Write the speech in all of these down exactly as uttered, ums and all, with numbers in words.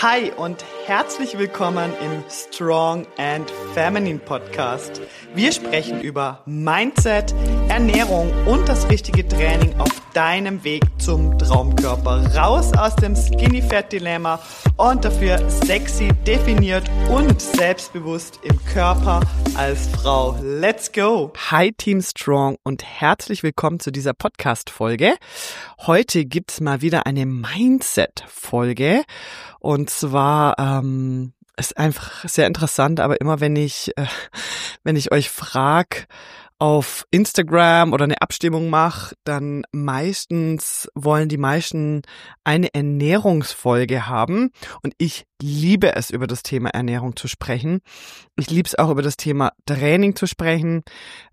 Hi und herzlich willkommen im Strong and Feminine Podcast. Wir sprechen über Mindset, Ernährung und das richtige Training auf deinem Weg zum Traumkörper. Raus aus dem Skinny Fat Dilemma und dafür sexy, definiert und selbstbewusst im Körper als Frau. Let's go! Hi Team Strong und herzlich willkommen zu dieser Podcast-Folge. Heute gibt's mal wieder eine Mindset-Folge. Und zwar ähm, ist einfach sehr interessant, aber immer wenn ich äh, wenn ich euch frag auf Instagram oder eine Abstimmung mache, dann meistens wollen die meisten eine Ernährungsfolge haben. Und ich liebe es, über das Thema Ernährung zu sprechen. Ich liebe es auch, über das Thema Training zu sprechen.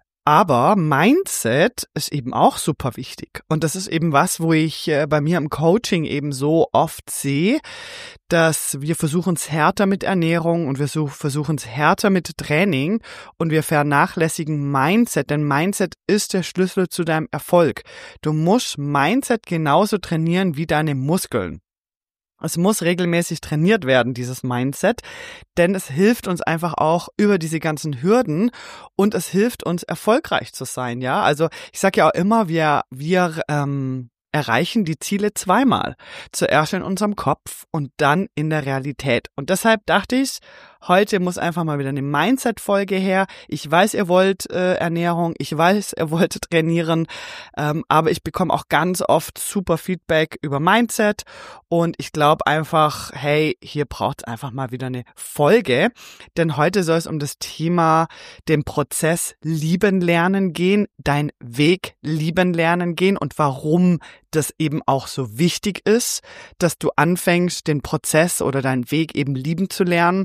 Aber Mindset ist eben auch super wichtig. Und das ist eben was, wo ich äh, bei mir im Coaching eben so oft sehe, dass wir versuchen es härter mit Ernährung und wir so, versuchen es härter mit Training und wir vernachlässigen Mindset, denn Mindset ist der Schlüssel zu deinem Erfolg. Du musst Mindset genauso trainieren wie deine Muskeln. Es muss regelmäßig trainiert werden, dieses Mindset, denn es hilft uns einfach auch über diese ganzen Hürden und es hilft uns erfolgreich zu sein, ja. Also ich sage ja auch immer, wir wir ähm, erreichen die Ziele zweimal. Zuerst in unserem Kopf und dann in der Realität. Und deshalb dachte ich, heute muss einfach mal wieder eine Mindset-Folge her. Ich weiß, ihr wollt äh, Ernährung, ich weiß, ihr wollt trainieren, ähm, aber ich bekomme auch ganz oft super Feedback über Mindset und ich glaube einfach, hey, hier braucht es einfach mal wieder eine Folge, denn heute soll es um das Thema den Prozess lieben lernen gehen, dein Weg lieben lernen gehen und warum das eben auch so wichtig ist, dass du anfängst, den Prozess oder deinen Weg eben lieben zu lernen.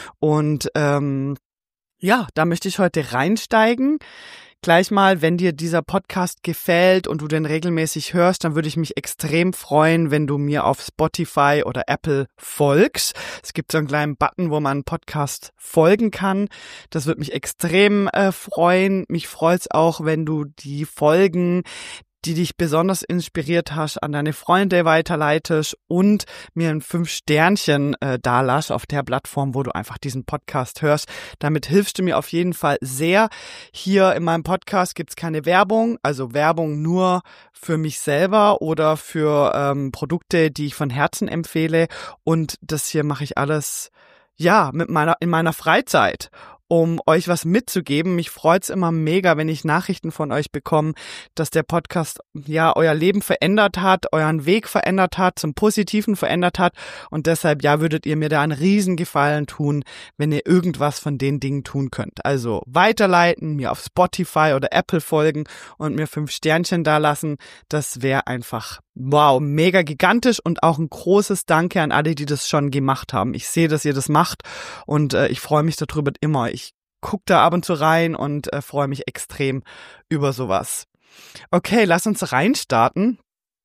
Und ähm, ja, da möchte ich heute reinsteigen. Gleich mal, wenn dir dieser Podcast gefällt und du den regelmäßig hörst, dann würde ich mich extrem freuen, wenn du mir auf Spotify oder Apple folgst. Es gibt so einen kleinen Button, wo man einen Podcast folgen kann. Das würde mich extrem äh, freuen. Mich freut es auch, wenn du die Folgen, die dich besonders inspiriert hast, an deine Freunde weiterleitest und mir ein fünf Sternchen äh, dalässt auf der Plattform, wo du einfach diesen Podcast hörst. Damit hilfst du mir auf jeden Fall sehr. Hier in meinem Podcast gibt's keine Werbung, also Werbung nur für mich selber oder für ähm, Produkte, die ich von Herzen empfehle. Und das hier mache ich alles ja mit meiner in meiner Freizeit, um euch was mitzugeben. Mich freut's immer mega, wenn ich Nachrichten von euch bekomme, dass der Podcast ja euer Leben verändert hat, euren Weg verändert hat, zum Positiven verändert hat und deshalb ja würdet ihr mir da einen Riesengefallen tun, wenn ihr irgendwas von den Dingen tun könnt. Also weiterleiten, mir auf Spotify oder Apple folgen und mir fünf Sternchen dalassen. Das wäre einfach wow, mega gigantisch und auch ein großes Danke an alle, die das schon gemacht haben. Ich sehe, dass ihr das macht und äh, ich freue mich darüber immer. Ich gucke da ab und zu rein und äh, freue mich extrem über sowas. Okay, lass uns reinstarten.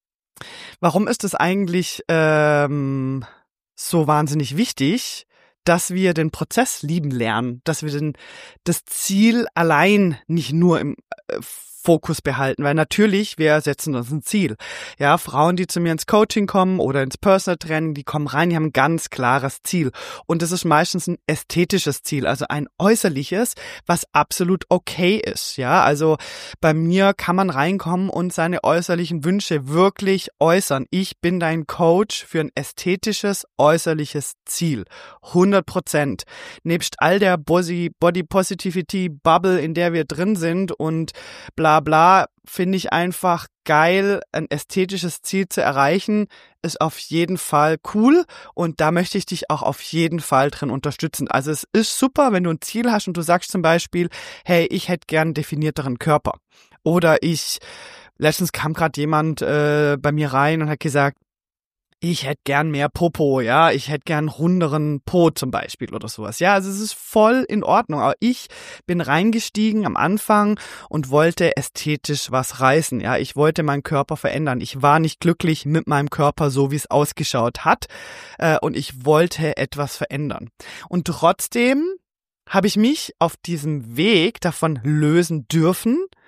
Warum ist es eigentlich ähm, so wahnsinnig wichtig, dass wir den Prozess lieben lernen, dass wir den, das Ziel allein nicht nur im äh, Fokus behalten, weil natürlich, wir setzen uns ein Ziel. Ja, Frauen, die zu mir ins Coaching kommen oder ins Personal Training, die kommen rein, die haben ein ganz klares Ziel. Und das ist meistens ein ästhetisches Ziel, also ein äußerliches, was absolut okay ist. Ja, also bei mir kann man reinkommen und seine äußerlichen Wünsche wirklich äußern. Ich bin dein Coach für ein ästhetisches, äußerliches Ziel. hundert Prozent. Nebst all der Body, Body Positivity Bubble, in der wir drin sind und bla bla, finde ich einfach geil, ein ästhetisches Ziel zu erreichen, ist auf jeden Fall cool und da möchte ich dich auch auf jeden Fall drin unterstützen. Also es ist super, wenn du ein Ziel hast und du sagst zum Beispiel, hey, ich hätte gern einen definierteren Körper. Oder ich, letztens kam gerade jemand äh, bei mir rein und hat gesagt, ich hätte gern mehr Popo, ja, ich hätte gern runderen Po zum Beispiel oder sowas. Ja, also es ist voll in Ordnung. Aber ich bin reingestiegen am Anfang und wollte ästhetisch was reißen. Ja, ich wollte meinen Körper verändern. Ich war nicht glücklich mit meinem Körper, so wie es ausgeschaut hat. Äh, und ich wollte etwas verändern. Und trotzdem habe ich mich auf diesem Weg davon lösen dürfen,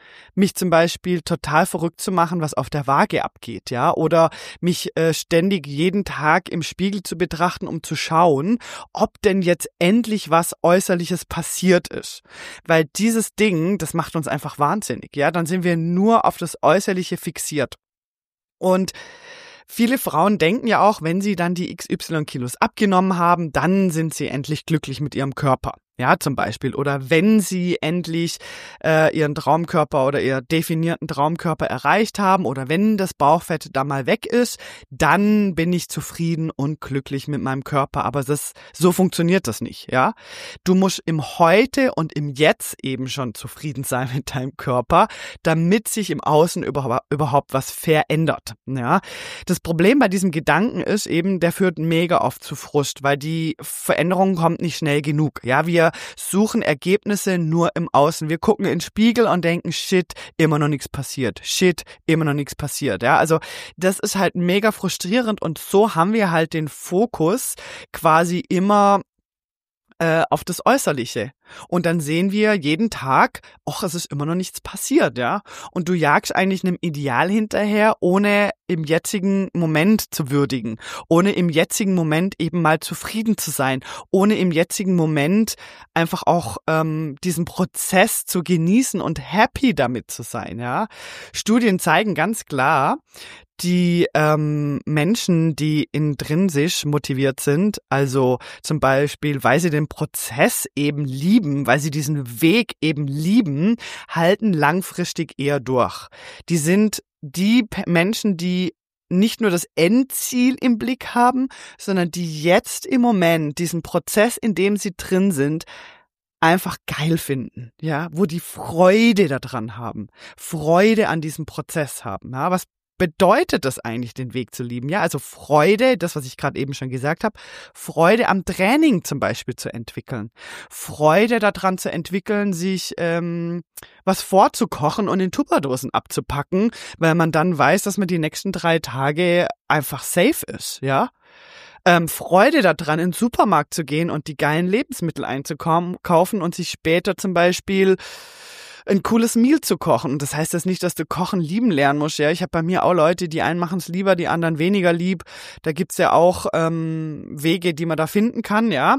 mich zum Beispiel total verrückt zu machen, was auf der Waage abgeht, ja, oder mich äh, ständig jeden Tag im Spiegel zu betrachten, um zu schauen, ob denn jetzt endlich was Äußerliches passiert ist. Weil dieses Ding, das macht uns einfach wahnsinnig, ja, dann sind wir nur auf das Äußerliche fixiert. Und viele Frauen denken ja auch, wenn sie dann die X Y Kilos abgenommen haben, dann sind sie endlich glücklich mit ihrem Körper. Ja, zum Beispiel. Oder wenn sie endlich äh, ihren Traumkörper oder ihren definierten Traumkörper erreicht haben oder wenn das Bauchfett da mal weg ist, dann bin ich zufrieden und glücklich mit meinem Körper. Aber das, so funktioniert das nicht, ja. Du musst im Heute und im Jetzt eben schon zufrieden sein mit deinem Körper, damit sich im Außen überhaupt, überhaupt was verändert, ja. Das Problem bei diesem Gedanken ist eben, der führt mega oft zu Frust, weil die Veränderung kommt nicht schnell genug, ja. Wir suchen Ergebnisse nur im Außen. Wir gucken in den Spiegel und denken, shit, immer noch nichts passiert. Shit, immer noch nichts passiert. Ja, also das ist halt mega frustrierend und so haben wir halt den Fokus quasi immer äh, auf das Äußerliche. Und dann sehen wir jeden Tag, ach, es ist immer noch nichts passiert, ja. Und du jagst eigentlich einem Ideal hinterher, ohne im jetzigen Moment zu würdigen, ohne im jetzigen Moment eben mal zufrieden zu sein, ohne im jetzigen Moment einfach auch ähm, diesen Prozess zu genießen und happy damit zu sein, ja. Studien zeigen ganz klar, die ähm, Menschen, die intrinsisch motiviert sind, also zum Beispiel, weil sie den Prozess eben lieben, weil sie diesen Weg eben lieben, halten langfristig eher durch. Die sind die P- Menschen, die nicht nur das Endziel im Blick haben, sondern die jetzt im Moment diesen Prozess, in dem sie drin sind, einfach geil finden, ja, wo die Freude daran haben, Freude an diesem Prozess haben, ja, was bedeutet das eigentlich, den Weg zu lieben? Ja, also Freude, das, was ich gerade eben schon gesagt habe, Freude am Training zum Beispiel zu entwickeln. Freude daran zu entwickeln, sich ähm, was vorzukochen und in Tupperdosen abzupacken, weil man dann weiß, dass man die nächsten drei Tage einfach safe ist, ja. Ähm, Freude daran, in den Supermarkt zu gehen und die geilen Lebensmittel einzukaufen und sich später zum Beispiel ein cooles Meal zu kochen. Und das heißt jetzt nicht, dass du Kochen lieben lernen musst. Ja, ich habe bei mir auch Leute, die einen machen es lieber, die anderen weniger lieb. Da gibt's ja auch ähm, Wege, die man da finden kann, ja.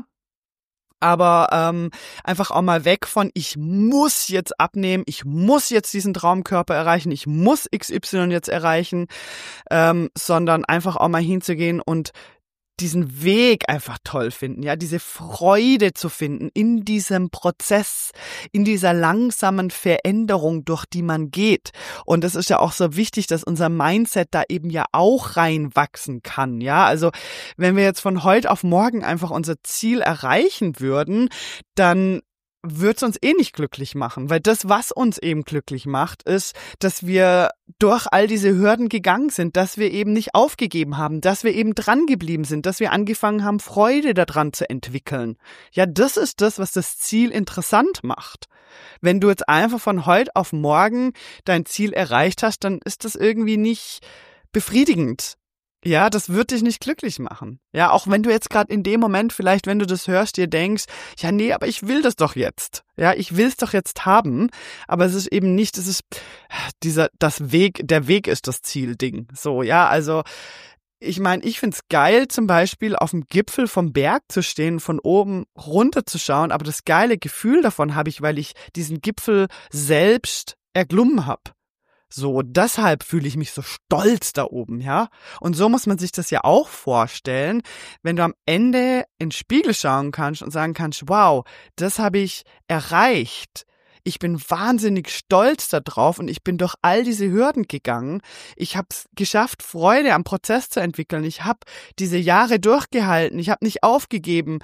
Aber ähm, einfach auch mal weg von, ich muss jetzt abnehmen, ich muss jetzt diesen Traumkörper erreichen, ich muss X Y jetzt erreichen, ähm, sondern einfach auch mal hinzugehen und diesen Weg einfach toll finden, ja, diese Freude zu finden in diesem Prozess, in dieser langsamen Veränderung, durch die man geht. Und das ist ja auch so wichtig, dass unser Mindset da eben ja auch reinwachsen kann, ja. Also wenn wir jetzt von heute auf morgen einfach unser Ziel erreichen würden, dann wird es uns eh nicht glücklich machen, weil das, was uns eben glücklich macht, ist, dass wir durch all diese Hürden gegangen sind, dass wir eben nicht aufgegeben haben, dass wir eben dran geblieben sind, dass wir angefangen haben, Freude daran zu entwickeln. Ja, das ist das, was das Ziel interessant macht. Wenn du jetzt einfach von heute auf morgen dein Ziel erreicht hast, dann ist das irgendwie nicht befriedigend. Ja, das wird dich nicht glücklich machen. Ja, auch wenn du jetzt gerade in dem Moment vielleicht, wenn du das hörst, dir denkst, ja, nee, aber ich will das doch jetzt. Ja, ich will es doch jetzt haben. Aber es ist eben nicht, es ist dieser, das Weg, der Weg ist das Ziel-Ding. So, ja, also ich meine, ich find's geil, zum Beispiel auf dem Gipfel vom Berg zu stehen, von oben runter zu schauen. Aber das geile Gefühl davon habe ich, weil ich diesen Gipfel selbst erklommen habe. So, deshalb fühle ich mich so stolz da oben, ja. Und so muss man sich das ja auch vorstellen, wenn du am Ende in den Spiegel schauen kannst und sagen kannst, wow, das habe ich erreicht. Ich bin wahnsinnig stolz darauf und ich bin durch all diese Hürden gegangen. Ich habe es geschafft, Freude am Prozess zu entwickeln. Ich habe diese Jahre durchgehalten. Ich habe nicht aufgegeben.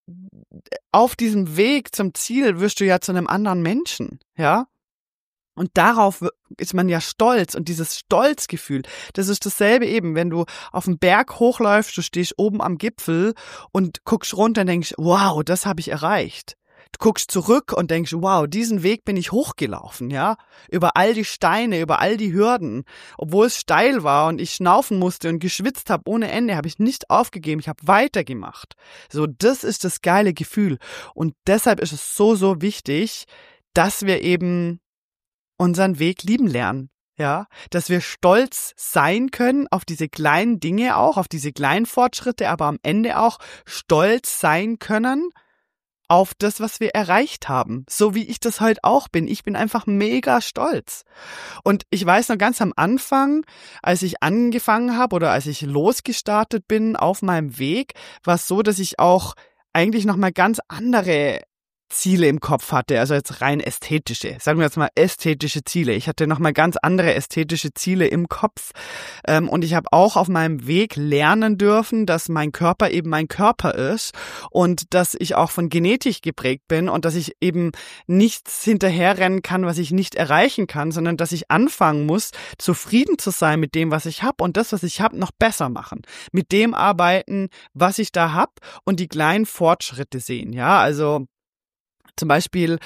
Auf diesem Weg zum Ziel wirst du ja zu einem anderen Menschen, ja. Und darauf ist man ja stolz und dieses Stolzgefühl, das ist dasselbe eben, wenn du auf den Berg hochläufst, du stehst oben am Gipfel und guckst runter und denkst, wow, das habe ich erreicht. Du guckst zurück und denkst, wow, diesen Weg bin ich hochgelaufen, ja, über all die Steine, über all die Hürden, obwohl es steil war und ich schnaufen musste und geschwitzt habe ohne Ende, habe ich nicht aufgegeben, ich habe weitergemacht. So, das ist das geile Gefühl und deshalb ist es so, so wichtig, dass wir eben unseren Weg lieben lernen. Ja, dass wir stolz sein können auf diese kleinen Dinge auch, auf diese kleinen Fortschritte, aber am Ende auch stolz sein können auf das, was wir erreicht haben. So wie ich das heute auch bin. Ich bin einfach mega stolz. Und ich weiß noch ganz am Anfang, als ich angefangen habe oder als ich losgestartet bin auf meinem Weg, war es so, dass ich auch eigentlich nochmal ganz andere Ziele im Kopf hatte, also jetzt rein ästhetische, sagen wir jetzt mal ästhetische Ziele. Ich hatte nochmal ganz andere ästhetische Ziele im Kopf ähm, und ich habe auch auf meinem Weg lernen dürfen, dass mein Körper eben mein Körper ist und dass ich auch von Genetik geprägt bin und dass ich eben nichts hinterherrennen kann, was ich nicht erreichen kann, sondern dass ich anfangen muss, zufrieden zu sein mit dem, was ich habe und das, was ich habe, noch besser machen. Mit dem arbeiten, was ich da habe und die kleinen Fortschritte sehen. Ja, also zum Beispiel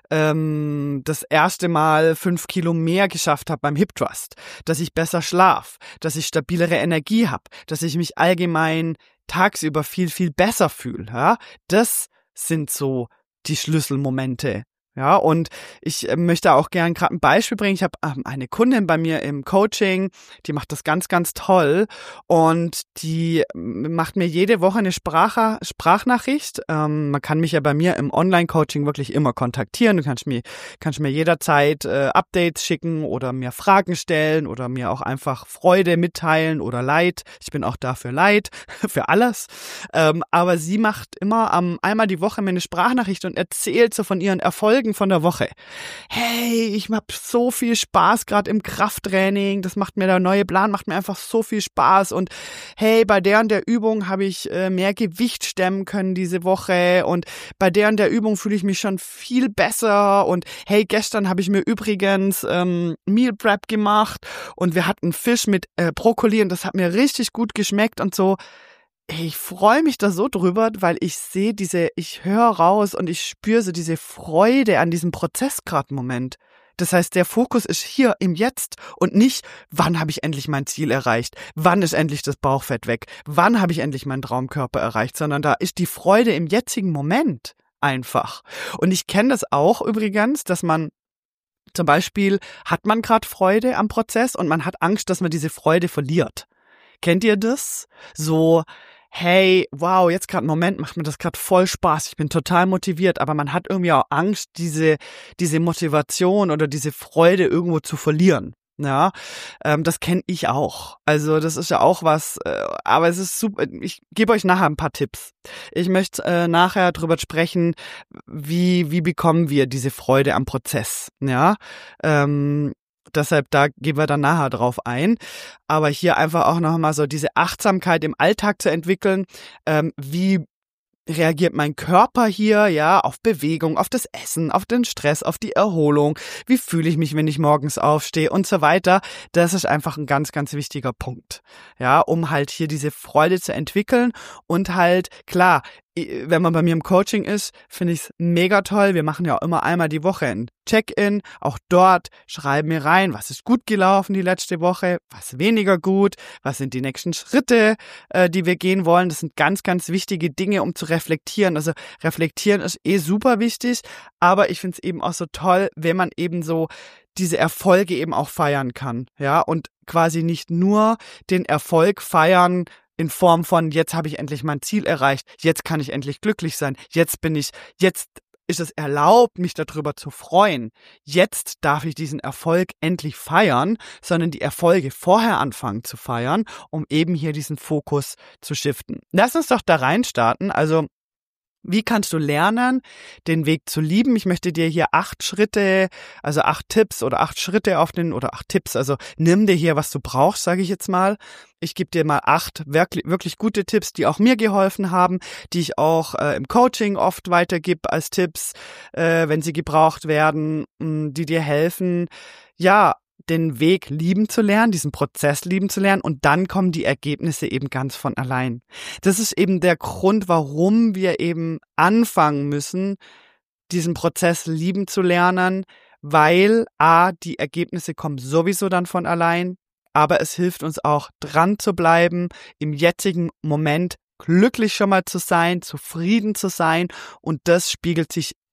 ähm, das erste Mal fünf Kilo mehr geschafft habe beim Hip Thrust, dass ich besser schlaf, dass ich stabilere Energie habe, dass ich mich allgemein tagsüber viel, viel besser fühle. Ja? Das sind so die Schlüsselmomente. Ja, und ich möchte auch gern gerade ein Beispiel bringen. Ich habe ähm, eine Kundin bei mir im Coaching, die macht das ganz, ganz toll und die macht mir jede Woche eine Sprache, Sprachnachricht. Ähm, man kann mich ja bei mir im Online-Coaching wirklich immer kontaktieren. Du kannst mir, kannst mir jederzeit äh, Updates schicken oder mir Fragen stellen oder mir auch einfach Freude mitteilen oder Leid. Ich bin auch da für Leid, für alles. Ähm, aber sie macht immer ähm, einmal die Woche mir eine Sprachnachricht und erzählt so von ihren Erfolgen von der Woche. Hey, ich hab so viel Spaß gerade im Krafttraining, das macht mir der neue Plan, macht mir einfach so viel Spaß und hey, bei der und der Übung habe ich äh, mehr Gewicht stemmen können diese Woche und bei der und der Übung fühle ich mich schon viel besser und hey, gestern habe ich mir übrigens ähm, Meal Prep gemacht und wir hatten Fisch mit äh, Brokkoli und das hat mir richtig gut geschmeckt und so. Ich freue mich da so drüber, weil ich sehe diese, ich höre raus und ich spüre so diese Freude an diesem Prozess gerade im Moment. Das heißt, der Fokus ist hier im Jetzt und nicht, wann habe ich endlich mein Ziel erreicht, wann ist endlich das Bauchfett weg, wann habe ich endlich meinen Traumkörper erreicht, sondern da ist die Freude im jetzigen Moment einfach. Und ich kenne das auch übrigens, dass man zum Beispiel, hat man gerade Freude am Prozess und man hat Angst, dass man diese Freude verliert. Kennt ihr das? So, hey, wow, jetzt gerade im Moment macht mir das gerade voll Spaß, ich bin total motiviert, aber man hat irgendwie auch Angst, diese diese Motivation oder diese Freude irgendwo zu verlieren. Ja, ähm, das kenne ich auch. Also das ist ja auch was, äh, aber es ist super. Ich gebe euch nachher ein paar Tipps. Ich möchte äh, nachher drüber sprechen, wie wie bekommen wir diese Freude am Prozess. Ja, ähm, Deshalb, da gehen wir dann nachher drauf ein. Aber hier einfach auch nochmal so diese Achtsamkeit im Alltag zu entwickeln. Ähm, wie reagiert mein Körper hier, ja, auf Bewegung, auf das Essen, auf den Stress, auf die Erholung? Wie fühle ich mich, wenn ich morgens aufstehe und so weiter? Das ist einfach ein ganz, ganz wichtiger Punkt. Ja, um halt hier diese Freude zu entwickeln und halt, klar, wenn man bei mir im Coaching ist, finde ich es mega toll. Wir machen ja auch immer einmal die Woche ein Check-in. Auch dort schreiben wir rein, was ist gut gelaufen die letzte Woche, was weniger gut, was sind die nächsten Schritte, äh, die wir gehen wollen. Das sind ganz, ganz wichtige Dinge, um zu reflektieren. Also reflektieren ist eh super wichtig, aber ich finde es eben auch so toll, wenn man eben so diese Erfolge eben auch feiern kann. Ja, und quasi nicht nur den Erfolg feiern, in Form von, jetzt habe ich endlich mein Ziel erreicht, jetzt kann ich endlich glücklich sein, jetzt bin ich, jetzt ist es erlaubt, mich darüber zu freuen. Jetzt darf ich diesen Erfolg endlich feiern, sondern die Erfolge vorher anfangen zu feiern, um eben hier diesen Fokus zu shiften. Lass uns doch da reinstarten. Also, wie kannst du lernen, den Weg zu lieben? Ich möchte dir hier acht Schritte, also acht Tipps oder acht Schritte auf den, oder acht Tipps, also nimm dir hier, was du brauchst, sage ich jetzt mal. Ich gebe dir mal acht wirklich, wirklich gute Tipps, die auch mir geholfen haben, die ich auch äh, im Coaching oft weitergebe als Tipps, äh, wenn sie gebraucht werden, mh, die dir helfen, ja, den Weg lieben zu lernen, diesen Prozess lieben zu lernen und dann kommen die Ergebnisse eben ganz von allein. Das ist eben der Grund, warum wir eben anfangen müssen, diesen Prozess lieben zu lernen, weil a, die Ergebnisse kommen sowieso dann von allein, aber es hilft uns auch dran zu bleiben, im jetzigen Moment glücklich schon mal zu sein, zufrieden zu sein und das spiegelt sich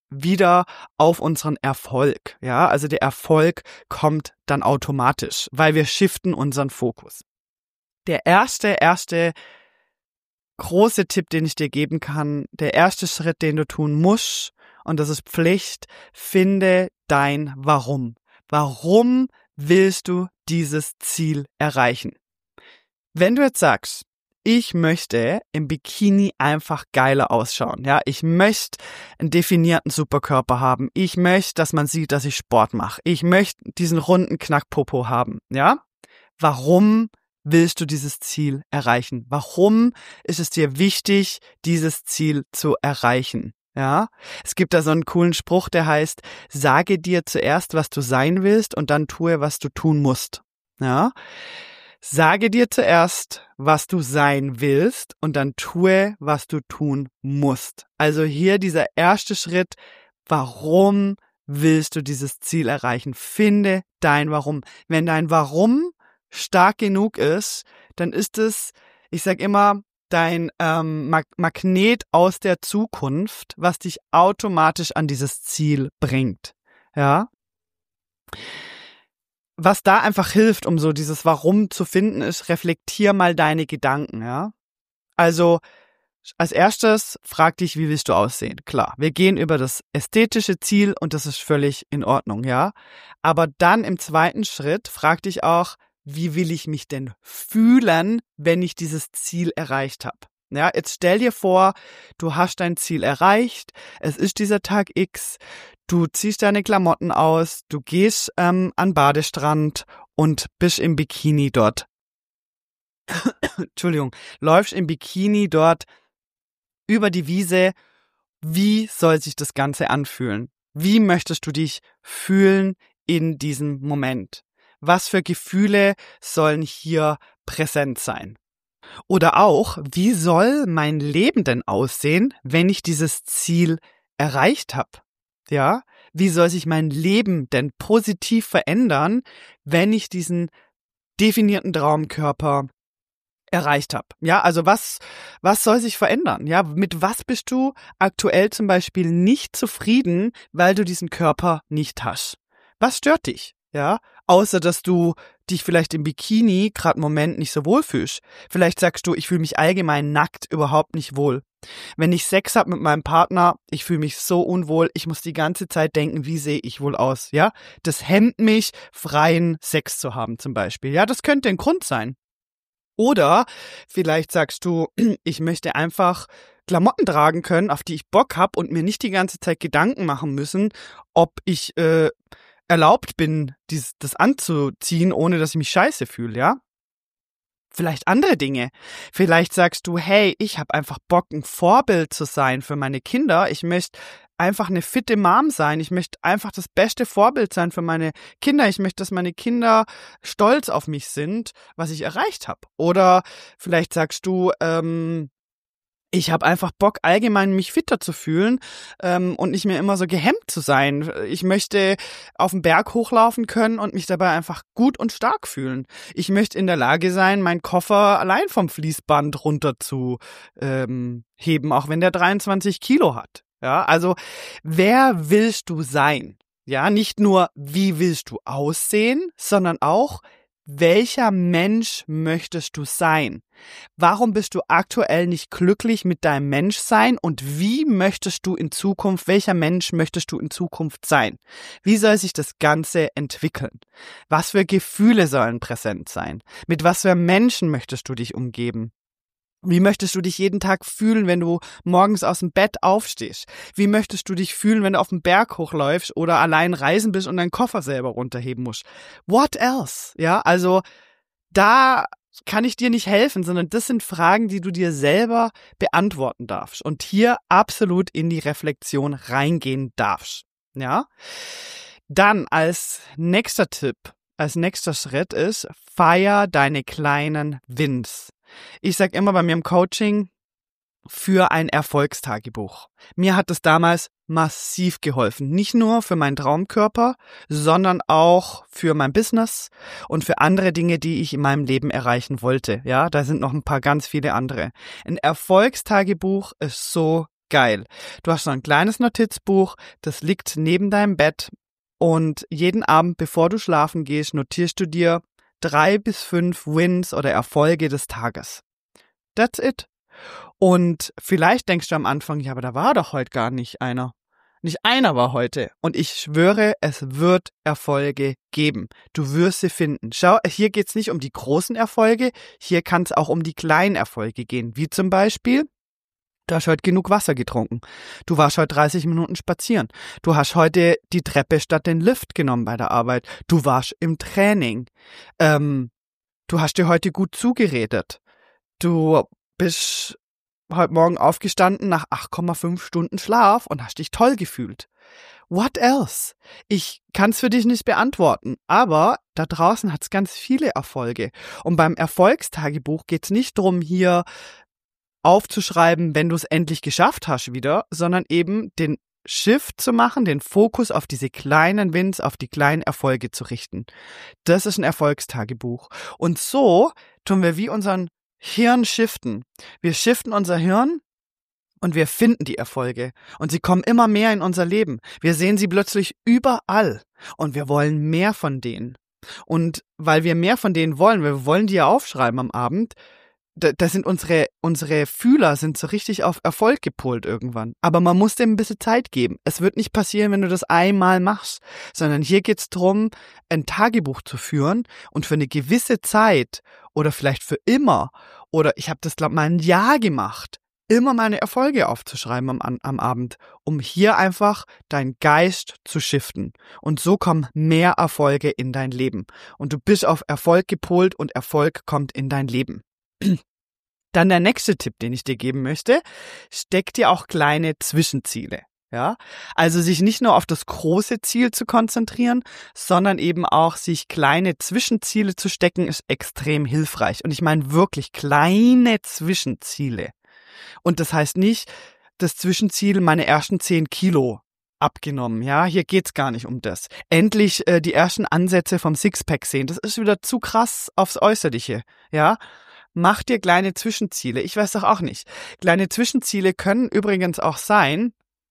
wieder auf unseren Erfolg. Ja, also der Erfolg kommt dann automatisch, weil wir shiften unseren Fokus. Der erste, erste große Tipp, den ich dir geben kann, der erste Schritt, den du tun musst, und das ist Pflicht, finde dein Warum. Warum willst du dieses Ziel erreichen? Wenn du jetzt sagst, ich möchte im Bikini einfach geiler ausschauen, ja, ich möchte einen definierten Superkörper haben, ich möchte, dass man sieht, dass ich Sport mache, ich möchte diesen runden Knackpopo haben, ja, warum willst du dieses Ziel erreichen? Warum ist es dir wichtig, dieses Ziel zu erreichen? Ja, es gibt da so einen coolen Spruch, der heißt, sage dir zuerst, was du sein willst und dann tue, was du tun musst. Ja, sage dir zuerst, was du sein willst und dann tue, was du tun musst. Also hier dieser erste Schritt, warum willst du dieses Ziel erreichen? Finde dein Warum. Wenn dein Warum stark genug ist, dann ist es, ich sag immer, dein ähm, Mag- Magnet aus der Zukunft, was dich automatisch an dieses Ziel bringt. Ja. Was da einfach hilft, um so dieses Warum zu finden, ist, reflektier mal deine Gedanken. Ja. Also als erstes frag dich, wie willst du aussehen? Klar, wir gehen über das ästhetische Ziel und das ist völlig in Ordnung, ja. Aber dann im zweiten Schritt frag dich auch, wie will ich mich denn fühlen, wenn ich dieses Ziel erreicht habe? Ja, jetzt stell dir vor, du hast dein Ziel erreicht, es ist dieser Tag X, du ziehst deine Klamotten aus, du gehst ähm, an den Badestrand und bist im Bikini dort. Entschuldigung, läufst im Bikini dort über die Wiese. Wie soll sich das Ganze anfühlen? Wie möchtest du dich fühlen in diesem Moment? Was für Gefühle sollen hier präsent sein? Oder auch, wie soll mein Leben denn aussehen, wenn ich dieses Ziel erreicht habe? Ja, wie soll sich mein Leben denn positiv verändern, wenn ich diesen definierten Traumkörper erreicht habe? Ja, also was, was soll sich verändern? Ja, mit was bist du aktuell zum Beispiel nicht zufrieden, weil du diesen Körper nicht hast? Was stört dich? Ja, außer dass du dich vielleicht im Bikini gerade im Moment nicht so wohl fühlst. Vielleicht sagst du, ich fühle mich allgemein nackt überhaupt nicht wohl. Wenn ich Sex habe mit meinem Partner, ich fühle mich so unwohl, ich muss die ganze Zeit denken, wie sehe ich wohl aus, ja? Das hemmt mich, freien Sex zu haben zum Beispiel. Ja, das könnte ein Grund sein. Oder vielleicht sagst du, ich möchte einfach Klamotten tragen können, auf die ich Bock habe und mir nicht die ganze Zeit Gedanken machen müssen, ob ich äh, erlaubt bin, dies, das anzuziehen, ohne dass ich mich scheiße fühle, ja? Vielleicht andere Dinge. Vielleicht sagst du, hey, ich habe einfach Bock, ein Vorbild zu sein für meine Kinder. Ich möchte einfach eine fitte Mom sein. Ich möchte einfach das beste Vorbild sein für meine Kinder. Ich möchte, dass meine Kinder stolz auf mich sind, was ich erreicht habe. Oder vielleicht sagst du, ähm, ich habe einfach Bock, allgemein mich fitter zu fühlen ähm, und nicht mehr immer so gehemmt zu sein. Ich möchte auf den Berg hochlaufen können und mich dabei einfach gut und stark fühlen. Ich möchte in der Lage sein, meinen Koffer allein vom Fließband runter zu ähm, heben, auch wenn der dreiundzwanzig Kilo hat. Ja, also wer willst du sein? Ja, nicht nur, wie willst du aussehen, sondern auch, welcher Mensch möchtest du sein? Warum bist du aktuell nicht glücklich mit deinem Menschsein und wie möchtest du in Zukunft, welcher Mensch möchtest du in Zukunft sein? Wie soll sich das Ganze entwickeln? Was für Gefühle sollen präsent sein? Mit was für Menschen möchtest du dich umgeben? Wie möchtest du dich jeden Tag fühlen, wenn du morgens aus dem Bett aufstehst? Wie möchtest du dich fühlen, wenn du auf den Berg hochläufst oder allein reisen bist und deinen Koffer selber runterheben musst? What else? Ja, also da kann ich dir nicht helfen, sondern das sind Fragen, die du dir selber beantworten darfst und hier absolut in die Reflexion reingehen darfst. Ja? Dann als nächster Tipp, als nächster Schritt ist, feier deine kleinen Wins. Ich sag immer bei mir im Coaching, für ein Erfolgstagebuch. Mir hat es damals massiv geholfen. Nicht nur für meinen Traumkörper, sondern auch für mein Business und für andere Dinge, die ich in meinem Leben erreichen wollte. Ja, da sind noch ein paar ganz viele andere. Ein Erfolgstagebuch ist so geil. Du hast so ein kleines Notizbuch, das liegt neben deinem Bett und jeden Abend, bevor du schlafen gehst, notierst du dir drei bis fünf Wins oder Erfolge des Tages. That's it. Und vielleicht denkst du am Anfang, ja, aber da war doch heute gar nicht einer. Nicht einer war heute. Und ich schwöre, es wird Erfolge geben. Du wirst sie finden. Schau, hier geht's nicht um die großen Erfolge, hier kann es auch um die kleinen Erfolge gehen. Wie zum Beispiel, du hast heute genug Wasser getrunken. Du warst heute dreißig Minuten spazieren. Du hast heute die Treppe statt den Lift genommen bei der Arbeit. Du warst im Training. Ähm, du hast dir heute gut zugeredet. Du bist heute Morgen aufgestanden nach acht Komma fünf Stunden Schlaf und hast dich toll gefühlt. What else? Ich kann es für dich nicht beantworten, aber da draußen hat es ganz viele Erfolge. Und beim Erfolgstagebuch geht es nicht darum, hier aufzuschreiben, wenn du es endlich geschafft hast wieder, sondern eben den Shift zu machen, den Fokus auf diese kleinen Wins, auf die kleinen Erfolge zu richten. Das ist ein Erfolgstagebuch. Und so tun wir wie unseren Hirn shiften. Wir shiften unser Hirn und wir finden die Erfolge. Und sie kommen immer mehr in unser Leben. Wir sehen sie plötzlich überall. Und wir wollen mehr von denen. Und weil wir mehr von denen wollen, wir wollen die ja aufschreiben am Abend, da, da sind unsere, unsere Fühler sind so richtig auf Erfolg gepolt irgendwann. Aber man muss dem ein bisschen Zeit geben. Es wird nicht passieren, wenn du das einmal machst, sondern hier geht's drum, ein Tagebuch zu führen und für eine gewisse Zeit oder vielleicht für immer, oder ich habe das, glaube ich, mal ein Jahr gemacht, immer meine Erfolge aufzuschreiben am, am Abend, um hier einfach deinen Geist zu shiften. Und so kommen mehr Erfolge in dein Leben. Und du bist auf Erfolg gepolt und Erfolg kommt in dein Leben. Dann der nächste Tipp, den ich dir geben möchte, steck dir auch kleine Zwischenziele. Ja, also sich nicht nur auf das große Ziel zu konzentrieren, sondern eben auch sich kleine Zwischenziele zu stecken, ist extrem hilfreich. Und ich meine wirklich kleine Zwischenziele. Und das heißt nicht, das Zwischenziel, meine ersten zehn Kilo abgenommen. Ja, hier geht's gar nicht um das. Endlich äh, die ersten Ansätze vom Sixpack sehen. Das ist wieder zu krass aufs Äußerliche. Ja, mach dir kleine Zwischenziele. Ich weiß doch auch nicht. Kleine Zwischenziele können übrigens auch sein,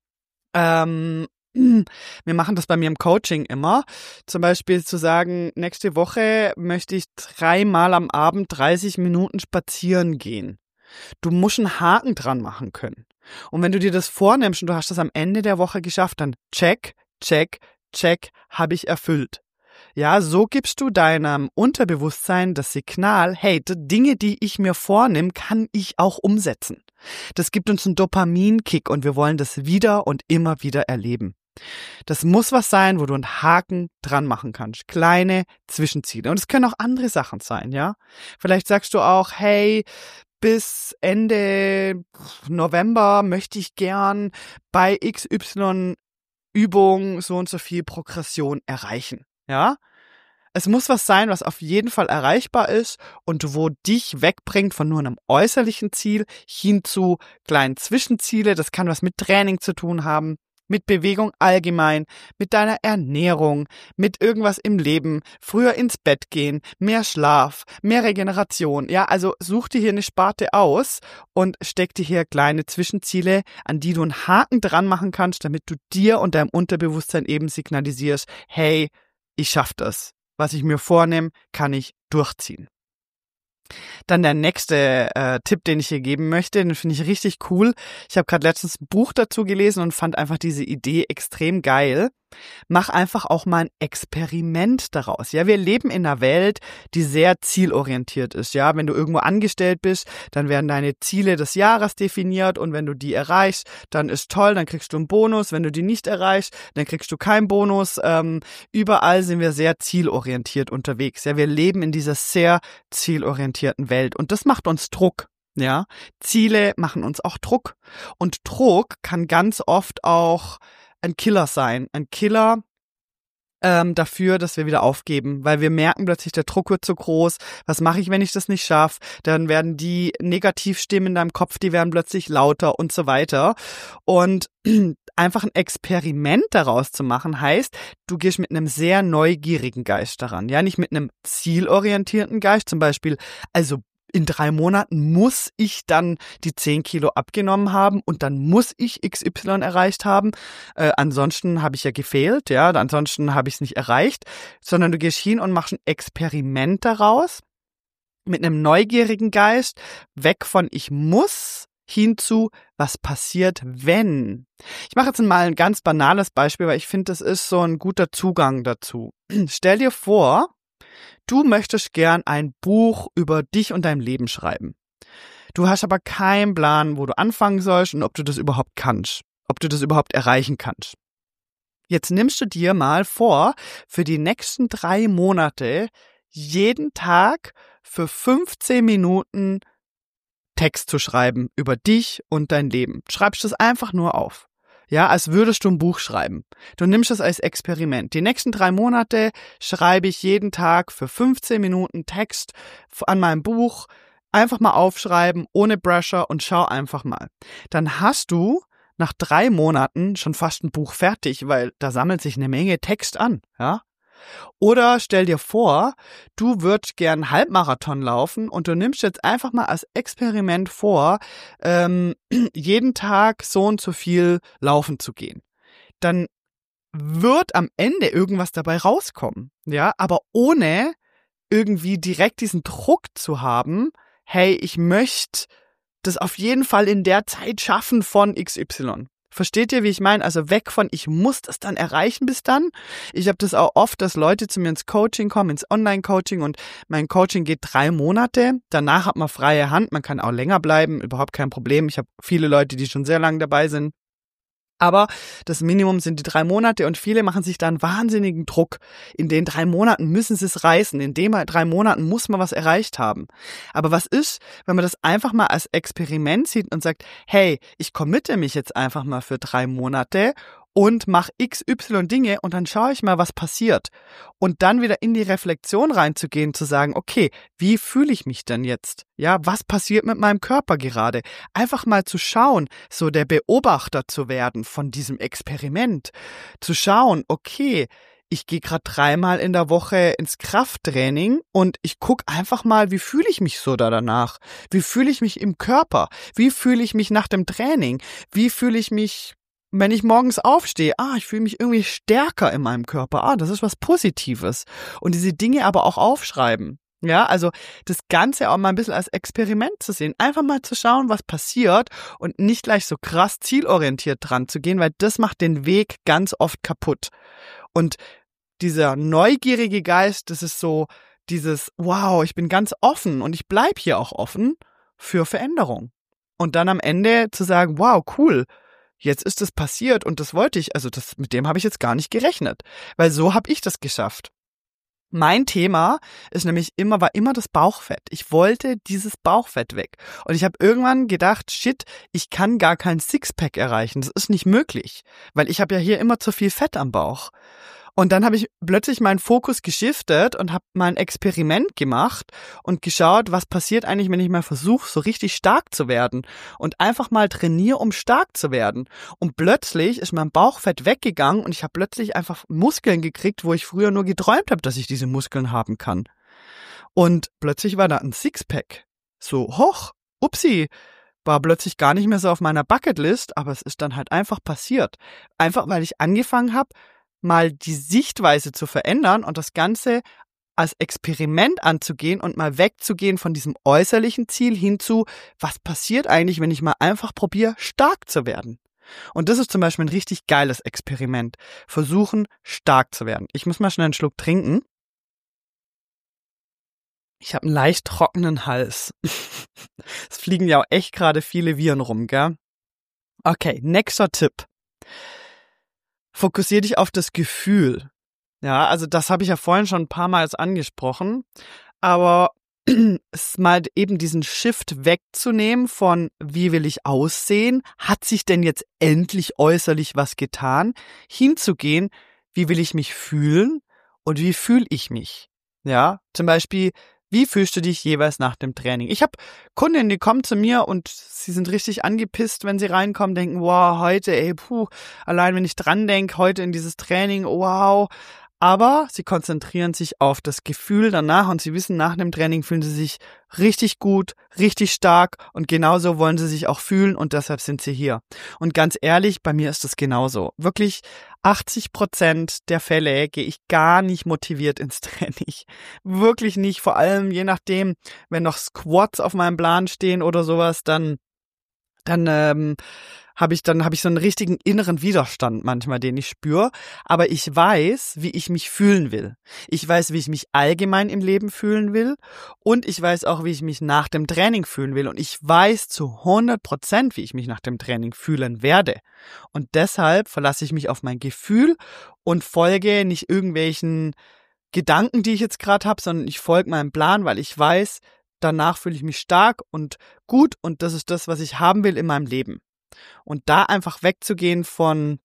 Ähm, wir machen das bei mir im Coaching immer. Zum Beispiel zu sagen, nächste Woche möchte ich dreimal am Abend dreißig Minuten spazieren gehen. Du musst einen Haken dran machen können. Und wenn du dir das vornimmst und du hast das am Ende der Woche geschafft, dann check, check, check, habe ich erfüllt. Ja, so gibst du deinem Unterbewusstsein das Signal, hey, die Dinge, die ich mir vornehme, kann ich auch umsetzen. Das gibt uns einen Dopaminkick und wir wollen das wieder und immer wieder erleben. Das muss was sein, wo du einen Haken dran machen kannst. Kleine Zwischenziele. Und es können auch andere Sachen sein, ja. Vielleicht sagst du auch, hey, bis Ende November möchte ich gern bei X Y Übung so und so viel Progression erreichen. Ja, es muss was sein, was auf jeden Fall erreichbar ist und wo dich wegbringt von nur einem äußerlichen Ziel hin zu kleinen Zwischenziele. Das kann was mit Training zu tun haben, mit Bewegung allgemein, mit deiner Ernährung, mit irgendwas im Leben, früher ins Bett gehen, mehr Schlaf, mehr Regeneration. Ja, also such dir hier eine Sparte aus und steck dir hier kleine Zwischenziele, an die du einen Haken dran machen kannst, damit du dir und deinem Unterbewusstsein eben signalisierst, hey, ich schaff das. Was ich mir vornehme, kann ich durchziehen. Dann der nächste äh, Tipp, den ich hier geben möchte, den finde ich richtig cool. Ich habe gerade letztens ein Buch dazu gelesen und fand einfach diese Idee extrem geil. Mach einfach auch mal ein Experiment daraus. Ja, wir leben in einer Welt, die sehr zielorientiert ist. Ja, wenn du irgendwo angestellt bist, dann werden deine Ziele des Jahres definiert und wenn du die erreichst, dann ist toll, dann kriegst du einen Bonus. Wenn du die nicht erreichst, dann kriegst du keinen Bonus. Ähm, überall sind wir sehr zielorientiert unterwegs. Ja, wir leben in dieser sehr zielorientierten Welt und das macht uns Druck. Ja, Ziele machen uns auch Druck und Druck kann ganz oft auch ein Killer sein, ein Killer ähm, dafür, dass wir wieder aufgeben, weil wir merken plötzlich, der Druck wird zu groß, was mache ich, wenn ich das nicht schaffe, dann werden die Negativstimmen in deinem Kopf, die werden plötzlich lauter und so weiter und einfach ein Experiment daraus zu machen, heißt, du gehst mit einem sehr neugierigen Geist daran, ja, nicht mit einem zielorientierten Geist, zum Beispiel, also in drei Monaten muss ich dann die zehn Kilo abgenommen haben und dann muss ich X Y erreicht haben. Äh, ansonsten habe ich ja gefehlt, ja, ansonsten habe ich es nicht erreicht, sondern du gehst hin und machst ein Experiment daraus mit einem neugierigen Geist, weg von ich muss, hinzu, was passiert, wenn. Ich mache jetzt mal ein ganz banales Beispiel, weil ich finde, das ist so ein guter Zugang dazu. Stell dir vor, du möchtest gern ein Buch über dich und dein Leben schreiben. Du hast aber keinen Plan, wo du anfangen sollst und ob du das überhaupt kannst, ob du das überhaupt erreichen kannst. Jetzt nimmst du dir mal vor, für die nächsten drei Monate jeden Tag für fünfzehn Minuten Text zu schreiben über dich und dein Leben. Schreibst das einfach nur auf. Ja, als würdest du ein Buch schreiben. Du nimmst es als Experiment. Die nächsten drei Monate schreibe ich jeden Tag für fünfzehn Minuten Text an meinem Buch. Einfach mal aufschreiben, ohne Pressure und schau einfach mal. Dann hast du nach drei Monaten schon fast ein Buch fertig, weil da sammelt sich eine Menge Text an, ja. Oder stell dir vor, du würdest gern Halbmarathon laufen und du nimmst jetzt einfach mal als Experiment vor, ähm, jeden Tag so und so viel laufen zu gehen. Dann wird am Ende irgendwas dabei rauskommen, ja, aber ohne irgendwie direkt diesen Druck zu haben, hey, ich möchte das auf jeden Fall in der Zeit schaffen von X Y. Versteht ihr, wie ich meine? Also weg von, ich muss das dann erreichen bis dann. Ich habe das auch oft, dass Leute zu mir ins Coaching kommen, ins Online-Coaching und mein Coaching geht drei Monate. Danach hat man freie Hand, man kann auch länger bleiben, überhaupt kein Problem. Ich habe viele Leute, die schon sehr lange dabei sind. Aber das Minimum sind die drei Monate und viele machen sich da einen wahnsinnigen Druck. In den drei Monaten müssen sie es reißen. In den drei Monaten muss man was erreicht haben. Aber was ist, wenn man das einfach mal als Experiment sieht und sagt, hey, ich committe mich jetzt einfach mal für drei Monate und mache X Y Dinge und dann schaue ich mal, was passiert. Und dann wieder in die Reflexion reinzugehen, zu sagen, okay, wie fühle ich mich denn jetzt? Ja, was passiert mit meinem Körper gerade? Einfach mal zu schauen, so der Beobachter zu werden von diesem Experiment. Zu schauen, okay, ich gehe gerade dreimal in der Woche ins Krafttraining und ich gucke einfach mal, wie fühle ich mich so da danach? Wie fühle ich mich im Körper? Wie fühle ich mich nach dem Training? Wie fühle ich mich, wenn ich morgens aufstehe? Ah, ich fühle mich irgendwie stärker in meinem Körper. Ah, das ist was Positives. Und diese Dinge aber auch aufschreiben. Ja, also das Ganze auch mal ein bisschen als Experiment zu sehen. Einfach mal zu schauen, was passiert und nicht gleich so krass zielorientiert dran zu gehen, weil das macht den Weg ganz oft kaputt. Und dieser neugierige Geist, das ist so dieses, wow, ich bin ganz offen und ich bleib hier auch offen für Veränderung. Und dann am Ende zu sagen, wow, cool, jetzt ist das passiert und das wollte ich, also das, mit dem habe ich jetzt gar nicht gerechnet, weil so habe ich das geschafft. Mein Thema ist nämlich immer, war immer das Bauchfett. Ich wollte dieses Bauchfett weg. Und ich habe irgendwann gedacht, shit, ich kann gar kein Sixpack erreichen. Das ist nicht möglich, weil ich habe ja hier immer zu viel Fett am Bauch. Und dann habe ich plötzlich meinen Fokus geschiftet und habe mal ein Experiment gemacht und geschaut, was passiert eigentlich, wenn ich mal versuche, so richtig stark zu werden und einfach mal trainiere, um stark zu werden. Und plötzlich ist mein Bauchfett weggegangen und ich habe plötzlich einfach Muskeln gekriegt, wo ich früher nur geträumt habe, dass ich diese Muskeln haben kann. Und plötzlich war da ein Sixpack. So, hoch, upsi, war plötzlich gar nicht mehr so auf meiner Bucketlist, aber es ist dann halt einfach passiert. Einfach, weil ich angefangen habe, mal die Sichtweise zu verändern und das Ganze als Experiment anzugehen und mal wegzugehen von diesem äußerlichen Ziel hin zu, was passiert eigentlich, wenn ich mal einfach probiere, stark zu werden. Und das ist zum Beispiel ein richtig geiles Experiment. Versuchen, stark zu werden. Ich muss mal schnell einen Schluck trinken. Ich habe einen leicht trockenen Hals. Es fliegen ja auch echt gerade viele Viren rum, gell? Okay, nächster Tipp. Fokussier dich auf das Gefühl. Ja, also das habe ich ja vorhin schon ein paar Mal angesprochen, aber es mal eben diesen Shift wegzunehmen von, wie will ich aussehen? Hat sich denn jetzt endlich äußerlich was getan? Hinzugehen, wie will ich mich fühlen und wie fühle ich mich? Ja, zum Beispiel, wie fühlst du dich jeweils nach dem Training? Ich habe Kundinnen, die kommen zu mir und sie sind richtig angepisst, wenn sie reinkommen, denken, wow, heute, ey, puh, allein wenn ich dran denke, heute in dieses Training, wow, Aber sie konzentrieren sich auf das Gefühl danach und sie wissen, nach dem Training fühlen sie sich richtig gut, richtig stark und genauso wollen sie sich auch fühlen und deshalb sind sie hier. Und ganz ehrlich, bei mir ist das genauso. Wirklich achtzig Prozent der Fälle gehe ich gar nicht motiviert ins Training. Wirklich nicht, vor allem je nachdem, wenn noch Squats auf meinem Plan stehen oder sowas, dann dann ähm, habe ich dann habe ich so einen richtigen inneren Widerstand manchmal, den ich spüre, aber ich weiß, wie ich mich fühlen will. Ich weiß, wie ich mich allgemein im Leben fühlen will und ich weiß auch, wie ich mich nach dem Training fühlen will und ich weiß zu hundert Prozent, wie ich mich nach dem Training fühlen werde. Und deshalb verlasse ich mich auf mein Gefühl und folge nicht irgendwelchen Gedanken, die ich jetzt gerade habe, sondern ich folge meinem Plan, weil ich weiß, danach fühle ich mich stark und gut und das ist das, was ich haben will in meinem Leben. Und da einfach wegzugehen von,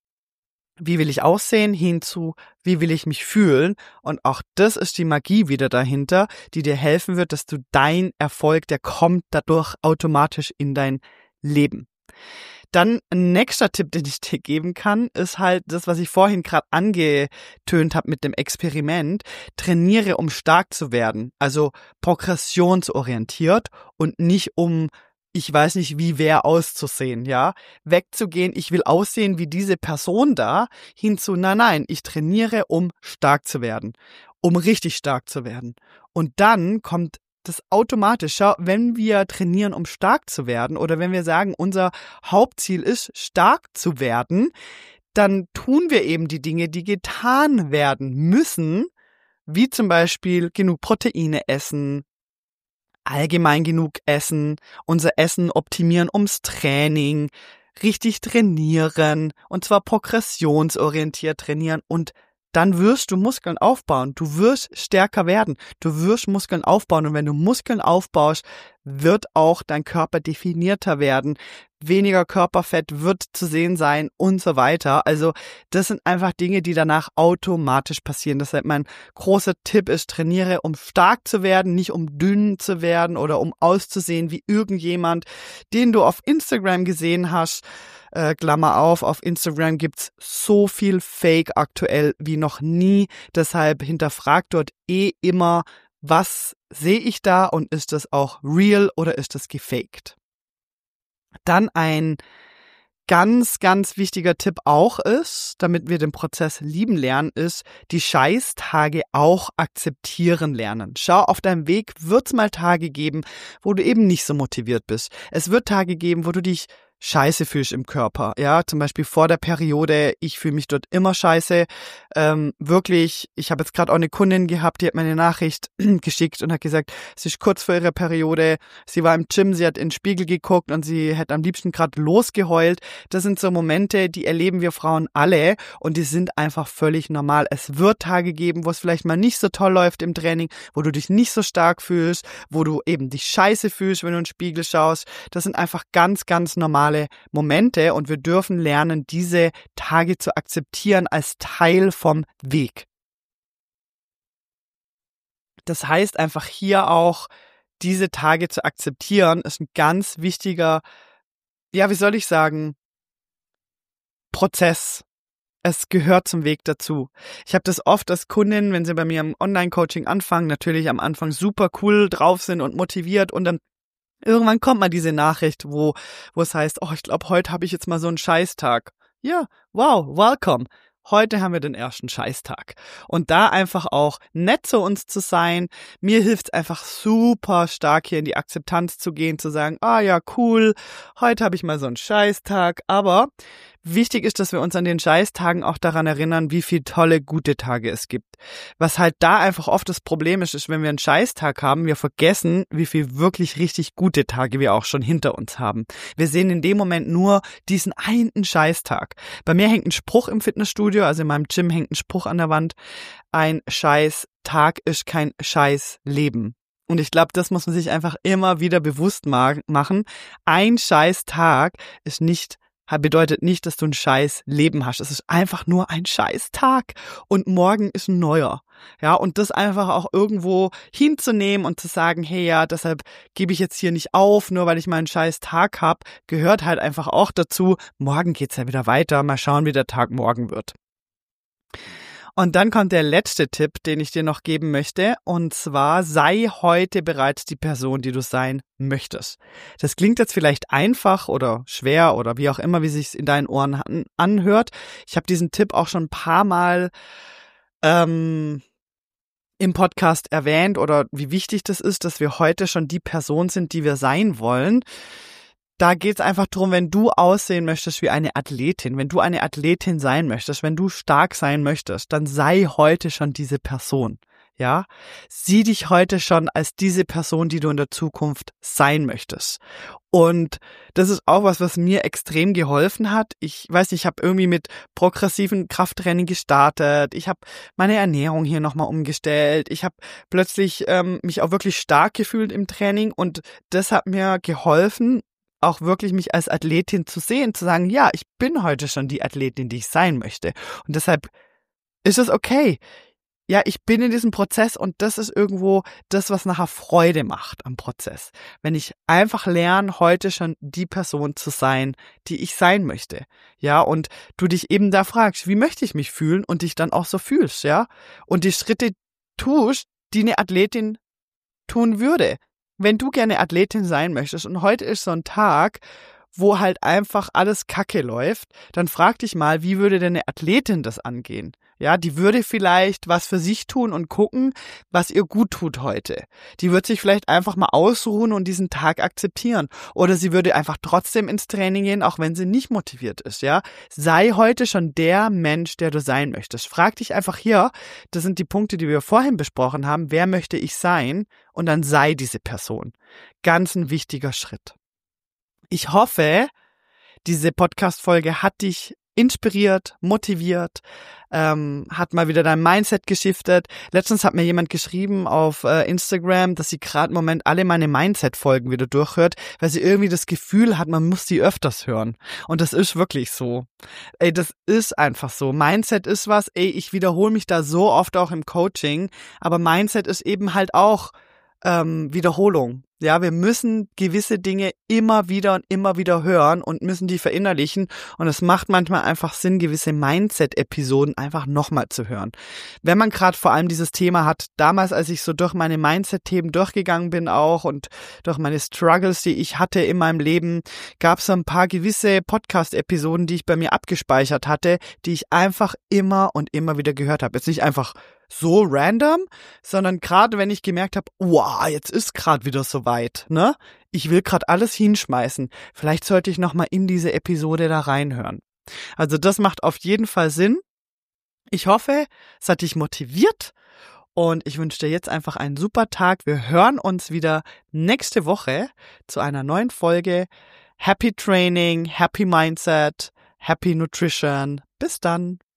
wie will ich aussehen, hin zu, wie will ich mich fühlen. Und auch das ist die Magie wieder dahinter, die dir helfen wird, dass du dein Erfolg, der kommt dadurch automatisch in dein Leben. Dann ein nächster Tipp, den ich dir geben kann, ist halt das, was ich vorhin gerade angetönt habe mit dem Experiment. Trainiere, um stark zu werden, also progressionsorientiert und nicht um, ich weiß nicht, wie wer auszusehen, ja. Wegzugehen, ich will aussehen wie diese Person da, hinzu, nein, nein, ich trainiere, um stark zu werden, um richtig stark zu werden. Und dann kommt das automatischer, wenn wir trainieren, um stark zu werden oder wenn wir sagen, unser Hauptziel ist, stark zu werden, dann tun wir eben die Dinge, die getan werden müssen, wie zum Beispiel genug Proteine essen, allgemein genug essen, unser Essen optimieren ums Training, richtig trainieren und zwar progressionsorientiert trainieren und dann wirst du Muskeln aufbauen, du wirst stärker werden, du wirst Muskeln aufbauen und wenn du Muskeln aufbaust, wird auch dein Körper definierter werden, weniger Körperfett wird zu sehen sein und so weiter. Also das sind einfach Dinge, die danach automatisch passieren. Deshalb mein großer Tipp ist, trainiere, um stark zu werden, nicht um dünn zu werden oder um auszusehen wie irgendjemand, den du auf Instagram gesehen hast. Äh, Klammer auf, auf Instagram gibt's so viel Fake aktuell wie noch nie. Deshalb hinterfrag dort eh immer, was sehe ich da und ist das auch real oder ist das gefaked? Dann ein ganz, ganz wichtiger Tipp auch ist, damit wir den Prozess lieben lernen, ist, die Scheißtage auch akzeptieren lernen. Schau, auf deinem Weg wird's mal Tage geben, wo du eben nicht so motiviert bist. Es wird Tage geben, wo du dich scheiße fühlst im Körper, ja, zum Beispiel vor der Periode, ich fühle mich dort immer scheiße, ähm, wirklich, ich habe jetzt gerade auch eine Kundin gehabt, die hat mir eine Nachricht geschickt und hat gesagt, es ist kurz vor ihrer Periode, sie war im Gym, sie hat in den Spiegel geguckt und sie hätte am liebsten gerade losgeheult. Das sind so Momente, die erleben wir Frauen alle und die sind einfach völlig normal. Es wird Tage geben, wo es vielleicht mal nicht so toll läuft im Training, wo du dich nicht so stark fühlst, wo du eben dich scheiße fühlst, wenn du in den Spiegel schaust. Das sind einfach ganz, ganz normale Momente und wir dürfen lernen, diese Tage zu akzeptieren als Teil vom Weg. Das heißt einfach hier auch, diese Tage zu akzeptieren, ist ein ganz wichtiger, ja, wie soll ich sagen, Prozess. Es gehört zum Weg dazu. Ich habe das oft als Kundin, wenn sie bei mir im Online-Coaching anfangen, natürlich am Anfang super cool drauf sind und motiviert und dann irgendwann kommt mal diese Nachricht, wo wo es heißt, oh, ich glaube, heute habe ich jetzt mal so einen Scheißtag. Ja, wow, welcome. Heute haben wir den ersten Scheißtag. Und da einfach auch nett zu uns zu sein. Mir hilft es einfach super stark, hier in die Akzeptanz zu gehen, zu sagen, ah ja, cool, heute habe ich mal so einen Scheißtag. Aber wichtig ist, dass wir uns an den Scheißtagen auch daran erinnern, wie viele tolle, gute Tage es gibt. Was halt da einfach oft das Problem ist, ist, wenn wir einen Scheißtag haben, wir vergessen, wie viel wirklich richtig gute Tage wir auch schon hinter uns haben. Wir sehen in dem Moment nur diesen einen Scheißtag. Bei mir hängt ein Spruch im Fitnessstudio, also in meinem Gym hängt ein Spruch an der Wand. Ein Scheißtag ist kein Scheißleben. Und ich glaube, das muss man sich einfach immer wieder bewusst machen. Ein Scheißtag ist nicht bedeutet nicht, dass du ein scheiß Leben hast. Es ist einfach nur ein scheiß Tag und morgen ist ein neuer. Ja, und das einfach auch irgendwo hinzunehmen und zu sagen, hey ja, deshalb gebe ich jetzt hier nicht auf, nur weil ich mal einen scheiß Tag habe, gehört halt einfach auch dazu, morgen geht's ja wieder weiter, mal schauen, wie der Tag morgen wird. Und dann kommt der letzte Tipp, den ich dir noch geben möchte, und zwar sei heute bereits die Person, die du sein möchtest. Das klingt jetzt vielleicht einfach oder schwer oder wie auch immer, wie sich's in deinen Ohren an- anhört. Ich habe diesen Tipp auch schon ein paar Mal ähm, im Podcast erwähnt oder wie wichtig das ist, dass wir heute schon die Person sind, die wir sein wollen. Da geht es einfach darum, wenn du aussehen möchtest wie eine Athletin, wenn du eine Athletin sein möchtest, wenn du stark sein möchtest, dann sei heute schon diese Person, ja? Sieh dich heute schon als diese Person, die du in der Zukunft sein möchtest. Und das ist auch was, was mir extrem geholfen hat. Ich weiß nicht, ich habe irgendwie mit progressiven Krafttraining gestartet. Ich habe meine Ernährung hier nochmal umgestellt. Ich habe plötzlich ähm, mich auch wirklich stark gefühlt im Training und das hat mir geholfen, auch wirklich mich als Athletin zu sehen, zu sagen, ja, ich bin heute schon die Athletin, die ich sein möchte. Und deshalb ist es okay. Ja, ich bin in diesem Prozess und das ist irgendwo das, was nachher Freude macht am Prozess. Wenn ich einfach lerne, heute schon die Person zu sein, die ich sein möchte. Ja, und du dich eben da fragst, wie möchte ich mich fühlen und dich dann auch so fühlst, ja? Und die Schritte tust, die eine Athletin tun würde. Wenn du gerne Athletin sein möchtest und heute ist so ein Tag, wo halt einfach alles Kacke läuft, dann frag dich mal, wie würde denn eine Athletin das angehen? Ja, die würde vielleicht was für sich tun und gucken, was ihr gut tut heute. Die wird sich vielleicht einfach mal ausruhen und diesen Tag akzeptieren. Oder sie würde einfach trotzdem ins Training gehen, auch wenn sie nicht motiviert ist, ja. Sei heute schon der Mensch, der du sein möchtest. Frag dich einfach hier, das sind die Punkte, die wir vorhin besprochen haben, wer möchte ich sein? Und dann sei diese Person. Ganz ein wichtiger Schritt. Ich hoffe, diese Podcast-Folge hat dich inspiriert, motiviert, ähm, hat mal wieder dein Mindset geschiftet. Letztens hat mir jemand geschrieben auf äh, Instagram, dass sie gerade im Moment alle meine Mindset-Folgen wieder durchhört, weil sie irgendwie das Gefühl hat, man muss die öfters hören. Und das ist wirklich so. Ey, das ist einfach so. Mindset ist was, ey, ich wiederhole mich da so oft auch im Coaching, aber Mindset ist eben halt auch ähm, Wiederholung. Ja, wir müssen gewisse Dinge immer wieder und immer wieder hören und müssen die verinnerlichen. Und es macht manchmal einfach Sinn, gewisse Mindset-Episoden einfach nochmal zu hören. Wenn man gerade vor allem dieses Thema hat, damals, als ich so durch meine Mindset-Themen durchgegangen bin auch und durch meine Struggles, die ich hatte in meinem Leben, gab es so ein paar gewisse Podcast-Episoden, die ich bei mir abgespeichert hatte, die ich einfach immer und immer wieder gehört habe. Jetzt nicht einfach so random, sondern gerade wenn ich gemerkt habe, wow, jetzt ist gerade wieder so weit, ne? Ich will gerade alles hinschmeißen. Vielleicht sollte ich nochmal in diese Episode da reinhören. Also das macht auf jeden Fall Sinn. Ich hoffe, es hat dich motiviert und ich wünsche dir jetzt einfach einen super Tag. Wir hören uns wieder nächste Woche zu einer neuen Folge. Happy Training, Happy Mindset, Happy Nutrition. Bis dann.